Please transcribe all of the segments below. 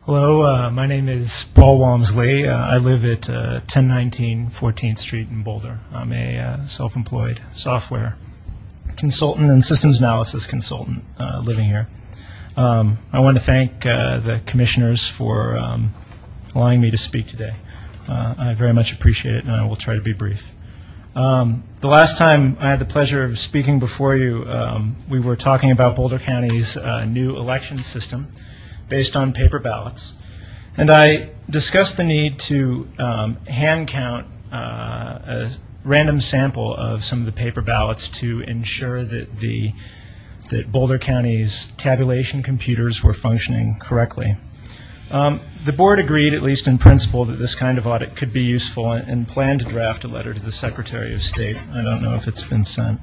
Hello, my name is Paul Walmsley. I live at 1019 14th Street in Boulder. I'm a self-employed software consultant and systems analysis consultant living here. I want to thank the commissioners for allowing me to speak today. I very much appreciate it, and I will try to be brief. The last time I had the pleasure of speaking before you, we were talking about Boulder County's new election system based on paper ballots. And I discussed the need to hand count a random sample of some of the paper ballots to ensure that Boulder County's tabulation computers were functioning correctly. The board agreed, at least in principle, that this kind of audit could be useful and planned to draft a letter to the Secretary of State. I don't know if it's been sent.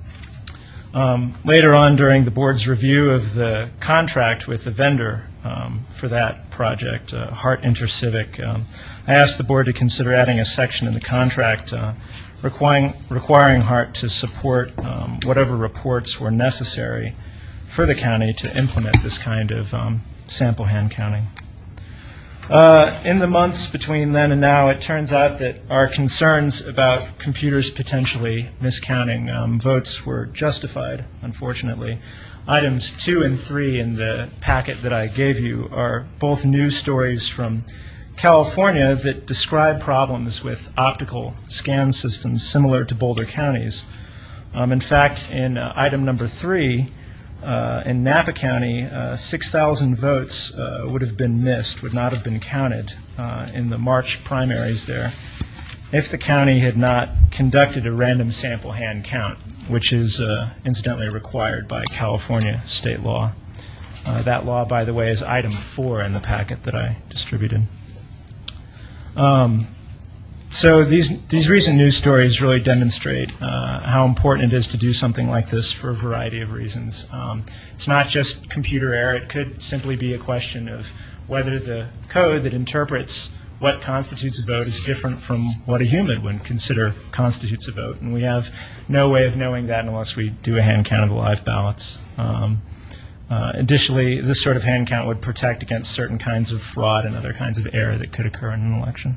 Later on, during the board's review of the contract with the vendor for that project, Hart Intercivic, I asked the board to consider adding a section in the contract requiring Hart to support whatever reports were necessary for the county to implement this kind of sample hand counting. In the months between then and now, it turns out that our concerns about computers potentially miscounting votes were justified, unfortunately. Items 2 and 3 in the packet that I gave you are both news stories from California that describe problems with optical scan systems similar to Boulder County's. In fact, in item number 3, in Napa County, 6,000 votes would have been missed, would not have been counted in the March primaries there if the county had not conducted a random sample hand count, which is incidentally required by California state law. That law, by the way, is item 4 in the packet that I distributed. So these recent news stories really demonstrate how important it is to do something like this for a variety of reasons. It's not just computer error. It could simply be a question of whether the code that interprets what constitutes a vote is different from what a human would consider constitutes a vote. And we have no way of knowing that unless we do a hand count of the live ballots. Additionally, this sort of hand count would protect against certain kinds of fraud and other kinds of error that could occur in an election.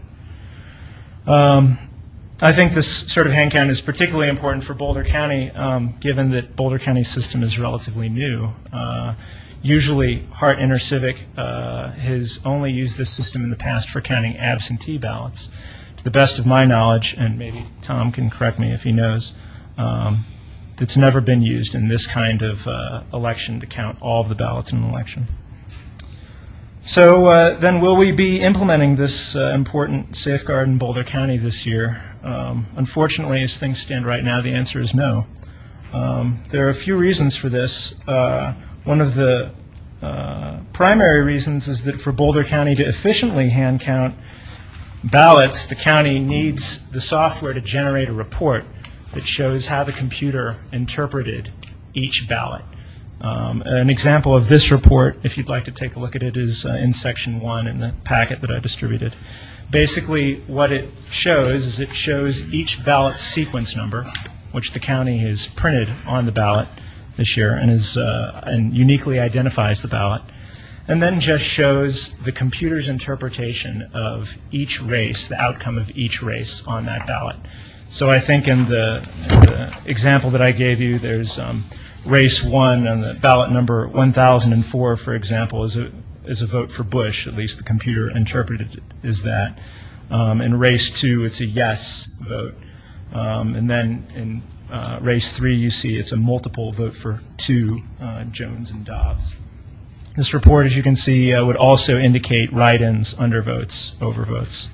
I think this sort of hand count is particularly important for Boulder County, given that Boulder County's system is relatively new. Usually, Hart Intercivic has only used this system in the past for counting absentee ballots. To the best of my knowledge, and maybe Tom can correct me if he knows, it's never been used in this kind of election to count all of the ballots in an election. So then will we be implementing this important safeguard in Boulder County this year? Unfortunately, as things stand right now, the answer is no. There are a few reasons for this. One of the primary reasons is that for Boulder County to efficiently hand count ballots, the county needs the software to generate a report that shows how the computer interpreted each ballot. An example of this report, if you'd like to take a look at it, is in section 1 in the packet that I distributed. Basically, what it shows is it shows each ballot's sequence number, which the county has printed on the ballot this year and uniquely identifies the ballot, and then just shows the computer's interpretation of each race, the outcome of each race on that ballot. So I think in the example that I gave you, there's race 1 on the ballot number 1004, for example, is a vote for Bush. At least the computer interpreted it as that. In race 2, it's a yes vote. And then in race 3, you see it's a multiple vote for 2, Jones and Dobbs. This report, as you can see, would also indicate write-ins, undervotes, overvotes.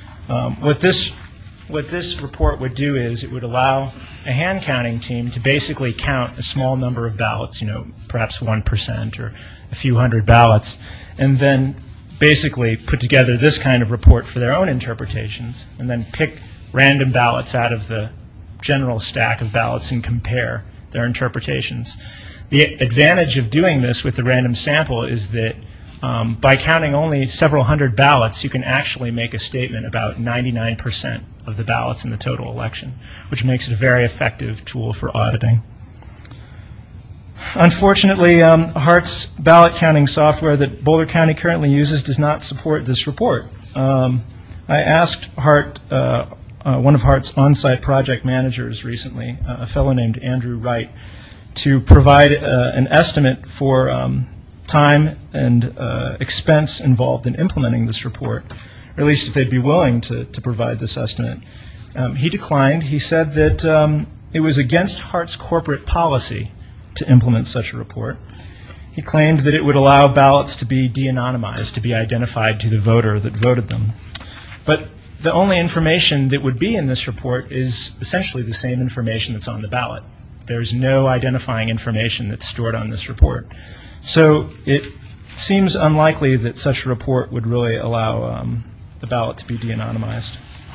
What this report would do is it would allow a hand counting team to basically count a small number of ballots, perhaps 1% or a few hundred ballots, and then basically put together this kind of report for their own interpretations, and then pick random ballots out of the general stack of ballots and compare their interpretations. The advantage of doing this with the random sample is that by counting only several hundred ballots, you can actually make a statement about 99% of the ballots in the total election, which makes it a very effective tool for auditing. Unfortunately, HART's ballot counting software that Boulder County currently uses does not support this report. I asked HART, one of HART's on-site project managers recently, a fellow named Andrew Wright, to provide an estimate for time and expense involved in implementing this report, or at least if they'd be willing to provide this estimate. He declined. He said that it was against HART's corporate policy to implement such a report. He claimed that it would allow ballots to be de-anonymized, to be identified to the voter that voted them. But the only information that would be in this report is essentially the same information that's on the ballot. There's no identifying information that's stored on this report. So it seems unlikely that such a report would really allow the ballot to be de-anonymized.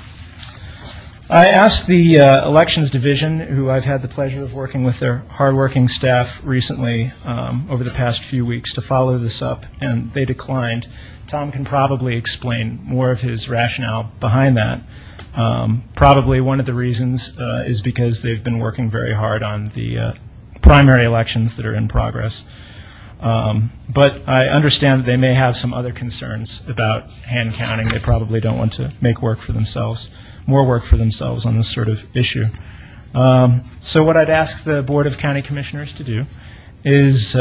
I asked the Elections Division, who I've had the pleasure of working with their hardworking staff recently over the past few weeks, to follow this up, and they declined. Tom can probably explain more of his rationale behind that. Probably one of the reasons is because they've been working very hard on the primary elections that are in progress. But I understand that they may have some other concerns about hand counting. They probably don't want to make more work for themselves on this sort of issue. So what I'd ask the Board of County Commissioners to do is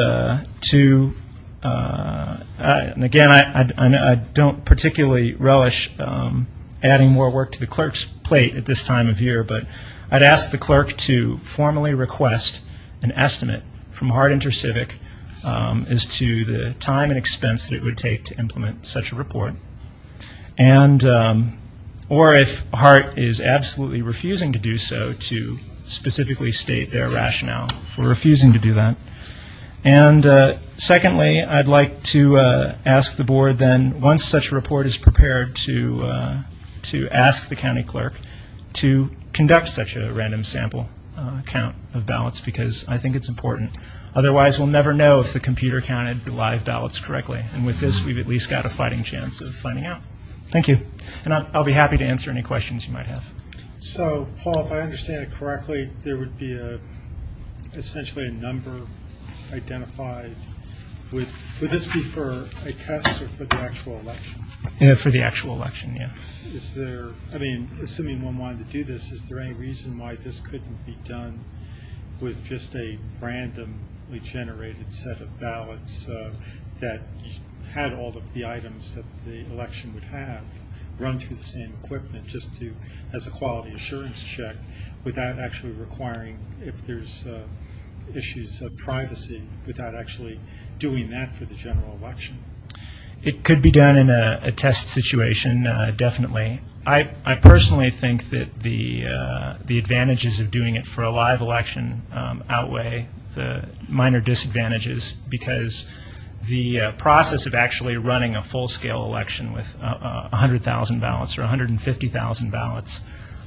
and again, I don't particularly relish adding more work to the clerk's plate at this time of year, but I'd ask the clerk to formally request an estimate from HART InterCivic as to the time and expense that it would take to implement such a report. And or if HART is absolutely refusing to do so, to specifically state their rationale for refusing to do that. And secondly, I'd like to ask the board then, once such a report is prepared, to ask the county clerk to conduct such a random sample count of ballots, because I think it's important. Otherwise, we'll never know if the computer counted the live ballots correctly. And with this, we've at least got a fighting chance of finding out. Thank you. And I'll be happy to answer any questions you might have. So, Paul, if I understand it correctly, there would be essentially a number identified would this be for a test or for the actual election? Yeah, for the actual election, yeah. Is there, I mean, assuming one wanted to do this, is there any reason why this couldn't be done with just a randomly generated set of ballots that had all of the items that the election would have run through the same equipment, just to as a quality assurance check, without actually requiring, if there's issues of privacy, without actually doing that for the general election? It could be done in a test situation, definitely. I personally think that the advantages of doing it for a live election outweigh the minor disadvantages, because the process of actually running a full-scale election with 100,000 ballots or 150,000 ballots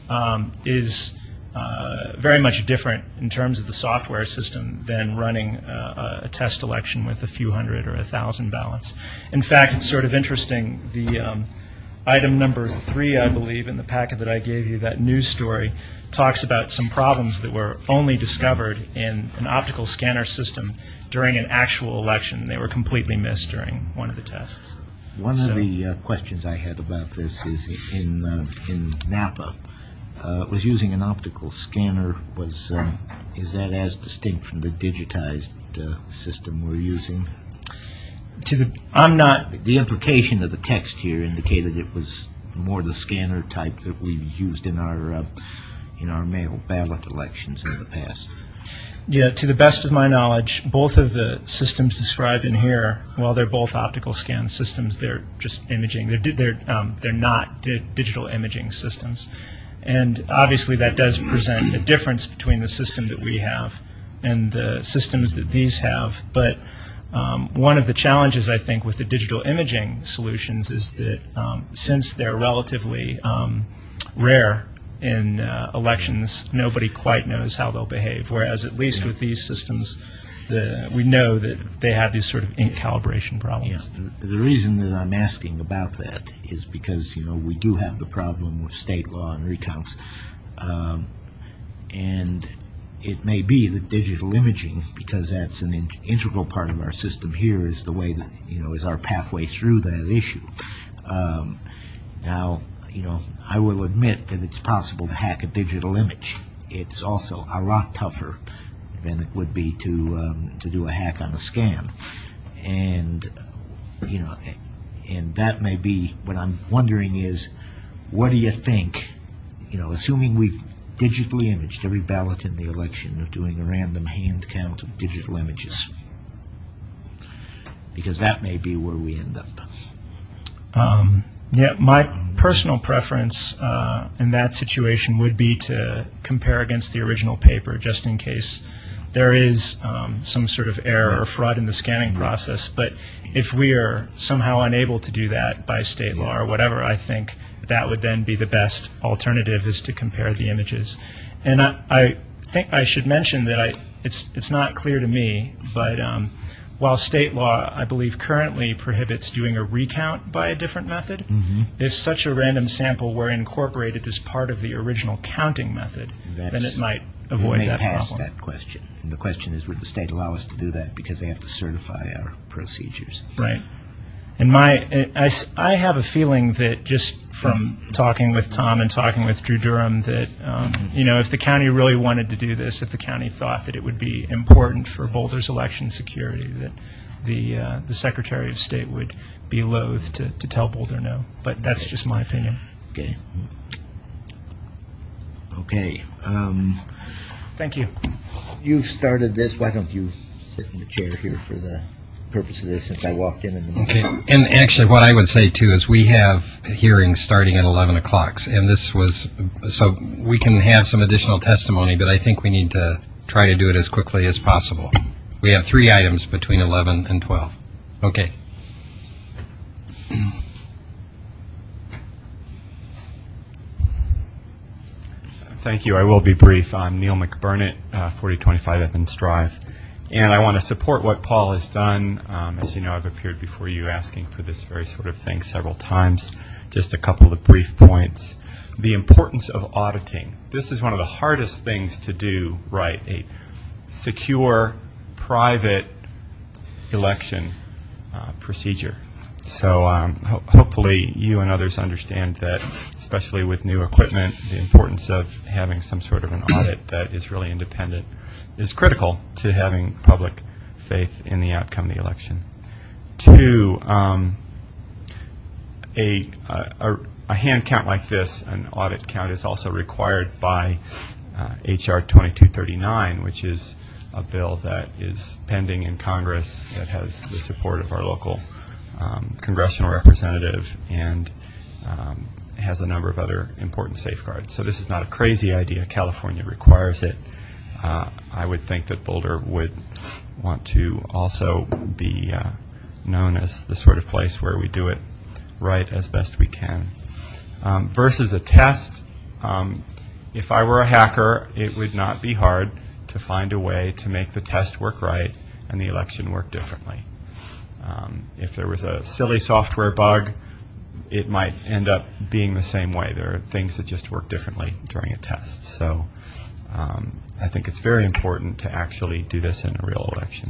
is very much different in terms of the software system than running a test election with a few hundred or 1,000 ballots. In fact, it's sort of interesting. The item number 3, I believe, in the packet that I gave you, that news story, talks about some problems that were only discovered in an optical scanner system during an actual election. They were completely missed during one of the tests. One of the questions I had about this is in Napa, was using an optical scanner. Is that as distinct from the digitized system we're using? The implication of the text here indicated it was more the scanner type that we've used in our mail ballot elections in the past. Yeah, to the best of my knowledge, both of the systems described in here, while they're both optical scan systems, they're just imaging. They're not digital imaging systems. And obviously that does present a difference between the system that we have and the systems that these have. But one of the challenges, I think, with the digital imaging solutions is that since they're relatively rare in elections, nobody quite knows how they'll behave, whereas at least with these systems, we know that they have these sort of ink calibration problems. Yeah. The reason that I'm asking about that is because, we do have the problem with state law and recounts. And it may be that digital imaging, because that's an integral part of our system here, is the way that, is our pathway through that issue. Now, I will admit that it's possible to hack a digital image. It's also a lot tougher than it would be to do a hack on a scan. And, and that may be, what I'm wondering is, what do you think, assuming we've digitally imaged every ballot in the election, of doing a random hand count of digital images? Because that may be where we end up. Yeah, my personal preference in that situation would be to compare against the original paper, just in case there is some sort of error or fraud in the scanning process. But if we are somehow unable to do that by state law or whatever, I think that would then be the best alternative, is to compare the images. And I think I should mention that it's not clear to me, but while state law, I believe, currently prohibits doing a recount by a different method, if such a random sample were incorporated as part of the original counting method, then it might avoid that problem. We may pass that question. And the question is, would the state allow us to do that, because they have to certify our procedures? Right. And I have a feeling that, just from talking with Tom and talking with Drew Durham, that if the county really wanted to do this, if the county thought that it would be important for Boulder's election security, that the Secretary of State would be loath to tell Boulder no. But that's just my opinion. Okay. Okay. Thank you. You've started this. Why don't you sit in the chair here for the purpose of this, since I walked in the Okay. And actually, what I would say, too, is we have hearings starting at 11 o'clock. And this was, so we can have some additional testimony, but I think we need to try to do it as quickly as possible. We have 3 items between 11 and 12. Okay. Thank you. I will be brief. I'm Neil McBurnett, 4025 Evans Drive. And I want to support what Paul has done. As you know, I've appeared before you asking for this very sort of thing several times. Just a couple of brief points. The importance of auditing. This is one of the hardest things to do right, a secure, private election procedure. So hopefully you and others understand that, especially with new equipment, the importance of having some sort of an audit that is really independent is critical to having public faith in the outcome of the election. 2, a hand count like this, an audit count, is also required by H.R. 2239, which is a bill that is pending in Congress that has the support of our local congressional representative and has a number of other important safeguards. So this is not a crazy idea. California requires it. I would think that Boulder would want to also be known as the sort of place where we do it right as best we can. Versus a test, if I were a hacker, it would not be hard to find a way to make the test work right and the election work differently. If there was a silly software bug, it might end up being the same way. There are things that just work differently during a test. So I think it's very important to actually do this in a real election.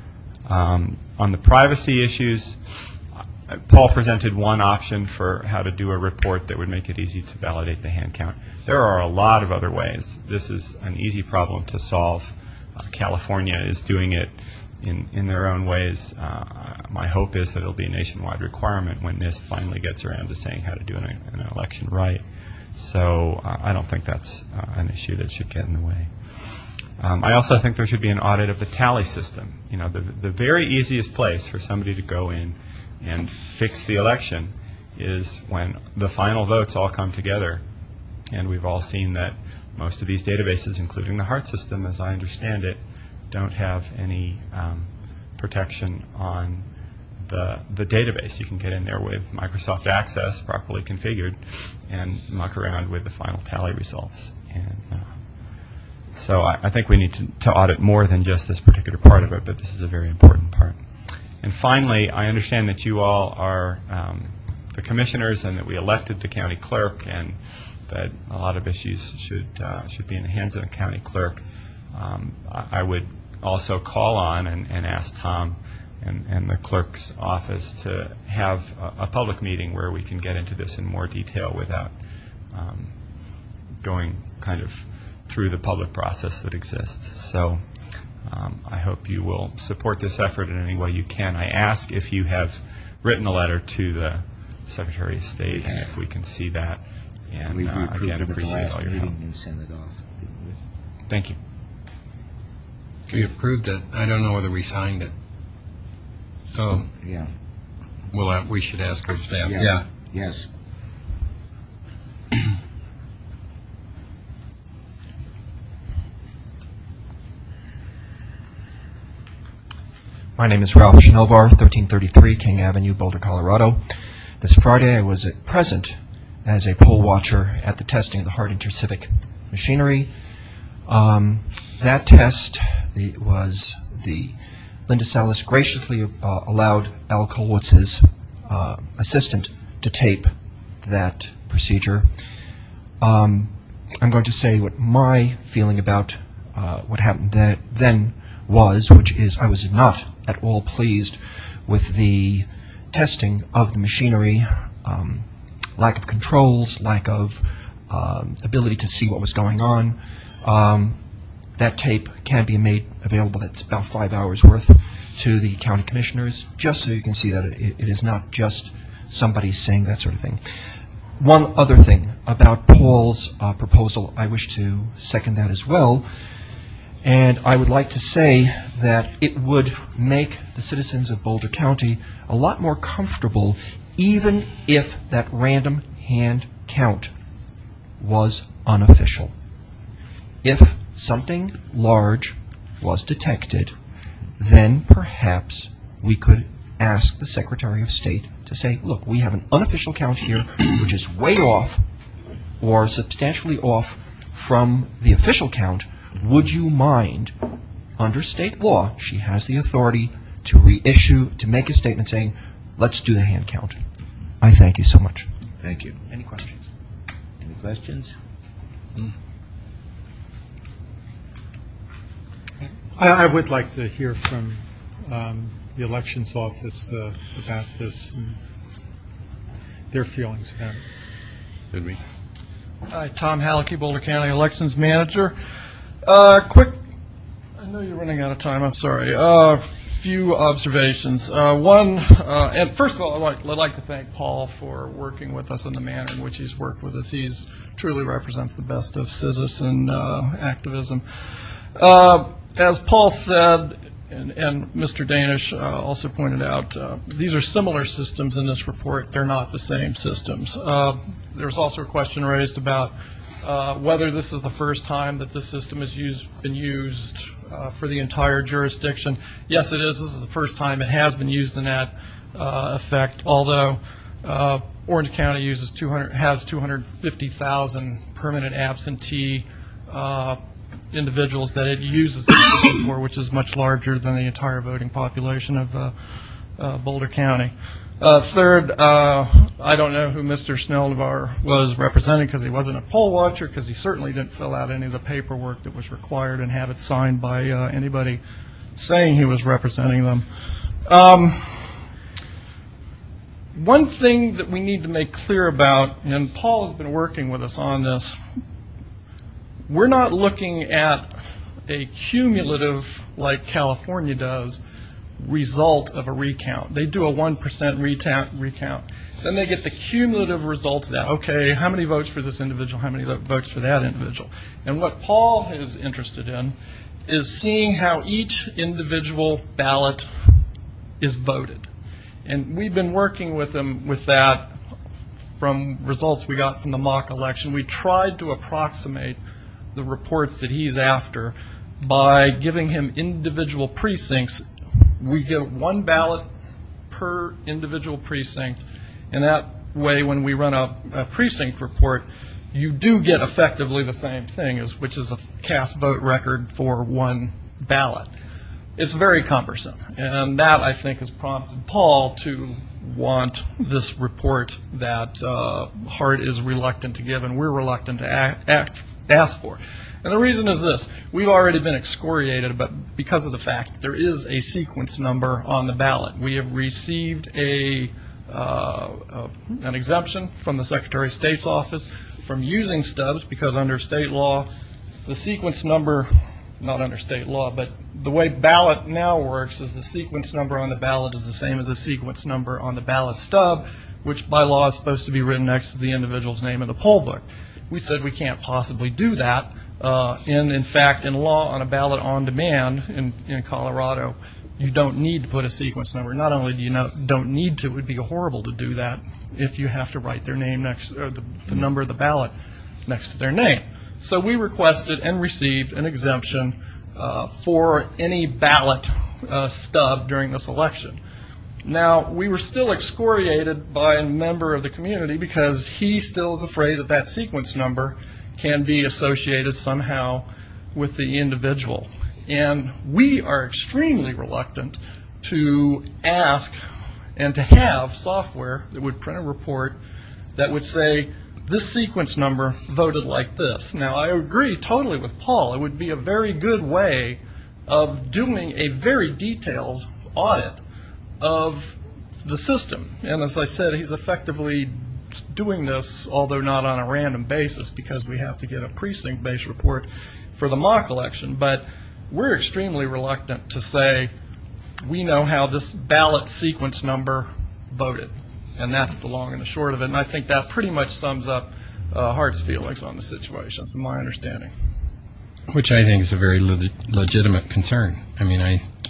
On the privacy issues, Paul presented one option for how to do a report that would make it easy to validate the hand count. There are a lot of other ways. This is an easy problem to solve. California is doing it in their own ways. My hope is that it'll be a nationwide requirement when NIST finally gets around to saying how to do an election right. So I don't think that's an issue that should get in the way. I also think there should be an audit of the tally system. You know, the very easiest place for somebody to go in and fix the election is when the final votes all come together. And we've all seen that most of these databases, including the HEART system, as I understand it, don't have any protection on the database. You can get in there with Microsoft Access properly configured and muck around with the final tally results. And so I think we need to audit more than just this particular part of it, but this is a very important part. And finally, I understand that you all are the commissioners and that we elected the county clerk and that a lot of issues should be in the hands of the county clerk. I would also call on and ask Tom and the clerk's office to have a public meeting where we can get into this in more detail without going kind of through the public process that exists. So I hope you will support this effort in any way you can. I ask if you have written a letter to the Secretary of State, and if we can see that. And We again, approved it at the appreciate last all your help. meeting and sent it off, didn't we? Thank you. We approved it. I don't know whether we signed it. So Yeah. we should ask our staff. Yeah. Yeah. Yes. My name is Ralph Schnellbar, 1333 King Avenue, Boulder, Colorado. This Friday I was present as a poll watcher at the testing of the Hart InterCivic machinery. That test was Linda Salas graciously allowed Al Kolwitz's assistant to tape that procedure. I'm going to say what my feeling about what happened then was, which is I was not at all pleased with the testing of the machinery, lack of controls, lack of ability to see what was going on. That tape can be made available. That's about 5 hours worth to the county commissioners, just so you can see that it is not just somebody saying that sort of thing. One other thing about Paul's proposal, I wish to second that as well. And I would like to say that it would make the citizens of Boulder County a lot more comfortable even if that random hand count was unofficial. If something large was detected, then perhaps we could ask the Secretary of State to say, look, we have an unofficial count here which is way off or substantially off from the official count. Would you mind, under state law, she has the authority to reissue, to make a statement saying, let's do the hand count. I thank you so much. Thank you. Any questions? Any questions? I would like to hear from the elections office about this and their feelings about it. Hi, Tom Hallecky, Boulder County Elections Manager. Quick, I know you're running out of time, I'm sorry. Few observations. One, and first of all, I'd like to thank Paul for working with us in the manner in which he's worked with us. He's truly represents the best of citizen activism. As Paul said, and Mr. Danish also pointed out, these are similar systems in this report. They're not the same systems. There's also a question raised about whether this is the first time that this system has been used for the entire jurisdiction. Yes, it is. This is the first time it has been used in that effect, although Orange County has 250,000 permanent absentee individuals that it uses the system for, which is much larger than the entire voting population of Boulder County. Third, I don't know who Mr. Schnellbar was representing because he wasn't a poll watcher, because he certainly didn't fill out any of the paperwork that was required and have it signed by anybody saying he was representing them. One thing that we need to make clear about, and Paul has been working with us on this, we're not looking at a cumulative, like California does, result of a recount. They do a 1% recount. Then they get the cumulative result of that. Okay, how many votes for this individual, how many votes for that individual? And what Paul is interested in is seeing how each individual ballot is voted. And we've been working with him with that from results we got from the mock election. We tried to approximate the reports that he's after by giving him individual precincts. We get one ballot per individual precinct, and that way when we run a precinct report, you do get effectively the same thing, which is a cast vote record for one ballot. It's very cumbersome, and that, I think, has prompted Paul to want this report that Hart is reluctant to give and we're reluctant to ask for. And the reason is this. We've already been excoriated because of the fact that there is a sequence number on the ballot. We have received an exemption from the Secretary of State's office from using stubs because under state law, the sequence number, not under state law, but the way ballot now works is the sequence number on the ballot is the same as the sequence number on the ballot stub, which by law is supposed to be written next to the individual's name in the poll book. We said we can't possibly do that. In fact, in law on a ballot on demand in Colorado, you don't need to put a sequence number. Not only do you don't need to, it would be horrible to do that if you have to write their name next, or the number of the ballot next to their name. So we requested and received an exemption for any ballot stub during this election. Now, we were still excoriated by a member of the community because he still is afraid that that sequence number can be associated somehow with the individual. And we are extremely reluctant to ask and to have software that would print a report that would say, this sequence number voted like this. Now, I agree totally with Paul. It would be a very good way of doing a very detailed audit of the system. And as I said, he's effectively doing this, although not on a random basis, because we have to get a precinct-based report for the mock election. But we're extremely reluctant to say, we know how this ballot sequence number voted. And that's the long and the short of it. And I think that pretty much sums up Hart's feelings on the situation, from my understanding. Which I think is a very legitimate concern. I mean,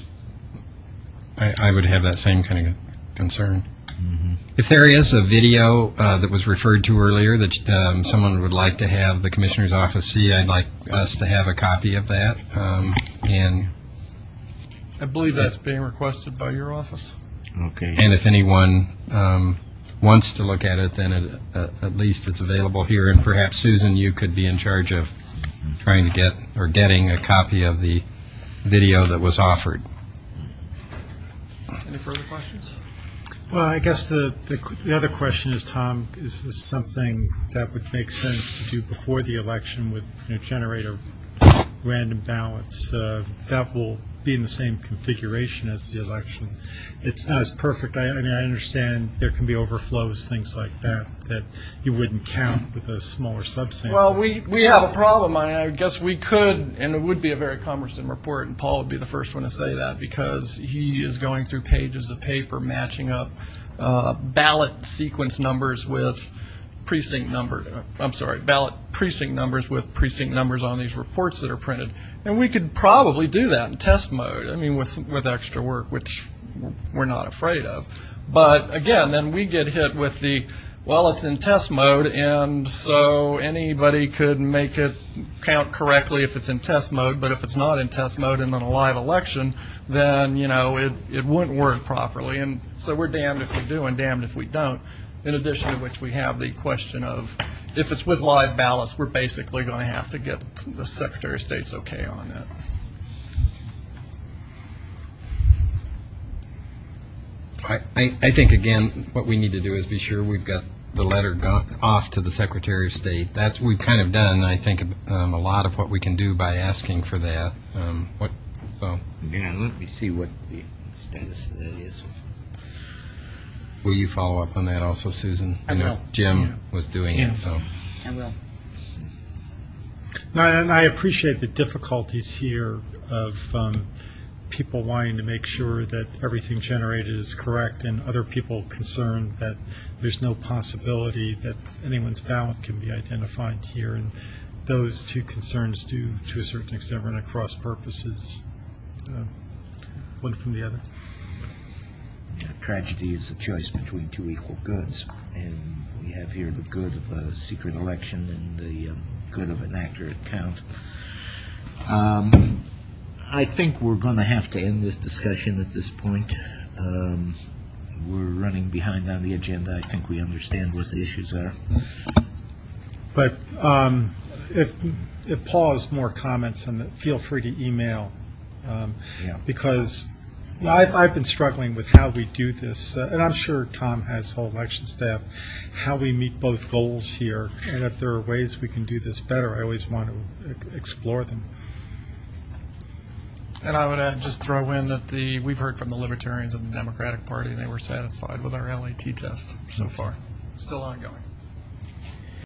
I would have that same kind of concern. Mm-hmm. If there is a video that was referred to earlier that someone would like to have the Commissioner's office see, I'd like us to have a copy of that. And I believe that's being requested by your office. Okay. And if anyone wants to look at it, then it at least is available here. And perhaps, Susan, you could be in charge of trying to get or getting a copy of the video that was offered. Any further questions? Well, I guess the other question is, Tom, is this something that would make sense to do before the election with, generate random ballots that will be in the same configuration as the election? It's not as perfect. I mean, I understand there can be overflows, things like that you wouldn't count with a smaller subsample. Well, we have a problem. I guess we could, and it would be a very cumbersome report, and Paul would be the first one to say that, because he is going through pages of paper matching up ballot sequence numbers with precinct ballot precinct numbers with precinct numbers on these reports that are printed. And we could probably do that in test mode, I mean, with extra work, which we're not afraid of. But again, then we get hit with well, it's in test mode, and so anybody could make it count correctly if it's in test mode, but if it's not in test mode and in a live election, then, it wouldn't work properly. And so we're damned if we do and damned if we don't. In addition to which, we have the question of, if it's with live ballots, we're basically going to have to get the Secretary of State's okay on that. I think, again, what we need to do is be sure we've got the letter off to the Secretary of State. That's we've kind of done, I think, a lot of what we can do by asking for that. Yeah, let me see what the status of that is. Will you follow up on that also, Susan? I will. Jim was doing it, so. I will. No, and I appreciate the difficulties here of people wanting to make sure that everything generated is correct, and other people concerned that there's no possibility that anyone's ballot can be identified here. And those two concerns do, to a certain extent, run across purposes, one from the other. Yeah, tragedy is a choice between two equal goods, and we have here the good of a secret election and the good of an accurate count. I think we're going to have to end this discussion at this point. We're running behind on the agenda. I think we understand what the issues are. But if Paul has more comments on it, feel free to email, because I've been struggling with how we do this, and I'm sure Tom has whole election staff, how we meet both goals here, and if there are ways we can do this better, I always want to explore them. And I would just throw in that we've heard from the Libertarians and the Democratic Party, and they were satisfied with our LAT test so far. Still ongoing.